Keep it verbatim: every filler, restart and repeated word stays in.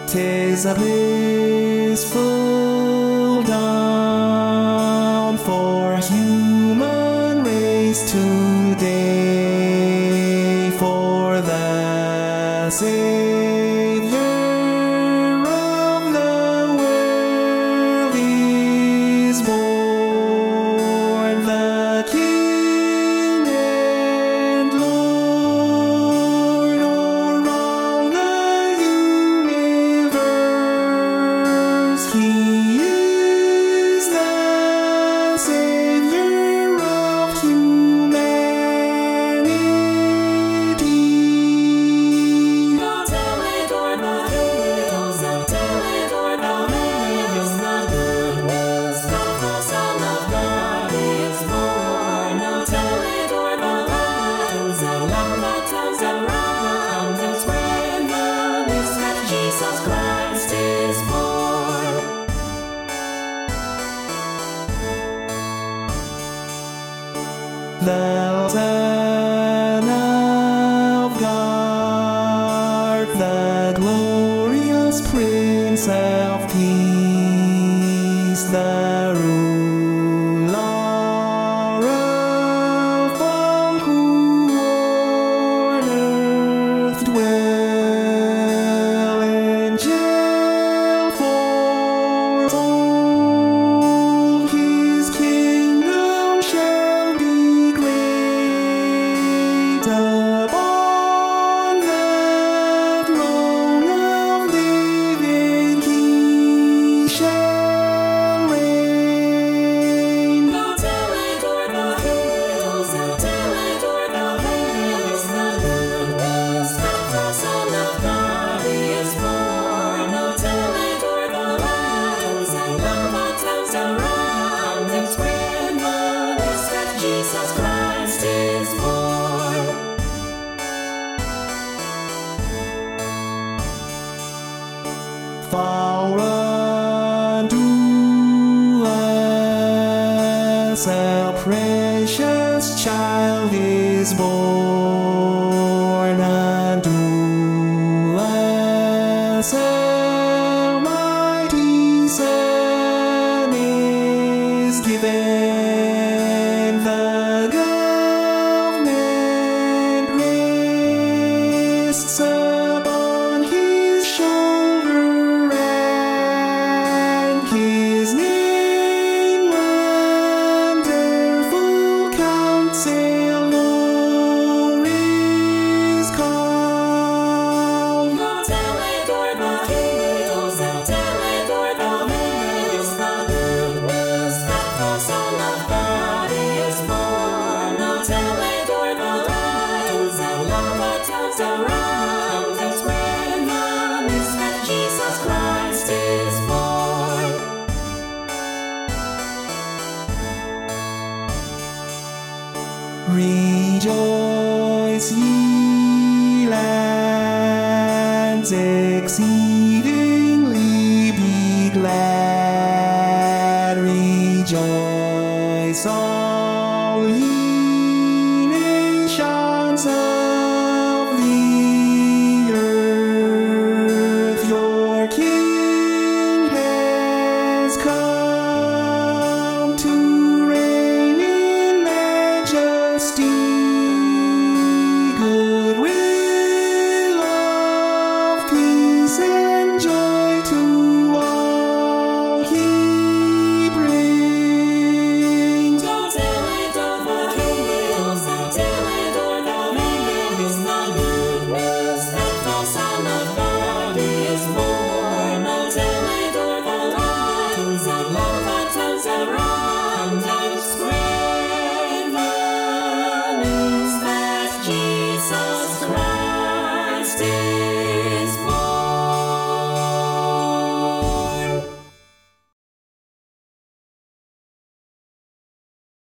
'Tis a blissful dawn for human race today, for the Savior of the world is born, the King and Lord o'er all the universe. He is the Savior of humanity. Now tell it o'er the hills, and tell it o'er the vales, the good news that the Son of God is born. Now tell it o'er the lands, and let the towns around, and spread the news that Jesus Christ is born. The Son of God, the glorious Prince of Peace, the ruler of all who on earth dwell, angel foretold, his kingdom shall be great. Upon the throne of David he shall reign. Now tell it o'er the hills, and tell it o'er the vales, the good news that the Son of God is born. Now tell it o'er the lands, and let the towns around, and spread the news that Jesus Christ is born. For unto us a precious child is born, unto us a mighty Son is given, the government rests upon his shoulder, and his name Wonderful Counselor is called. Now tell it o'er the hills, and tell it o'er the vales, the good news that the Son of God is born. Now tell it o'er the lands, and let the towns around, and spread the news that Jesus Christ is born. Rejoice, ye lands, exceed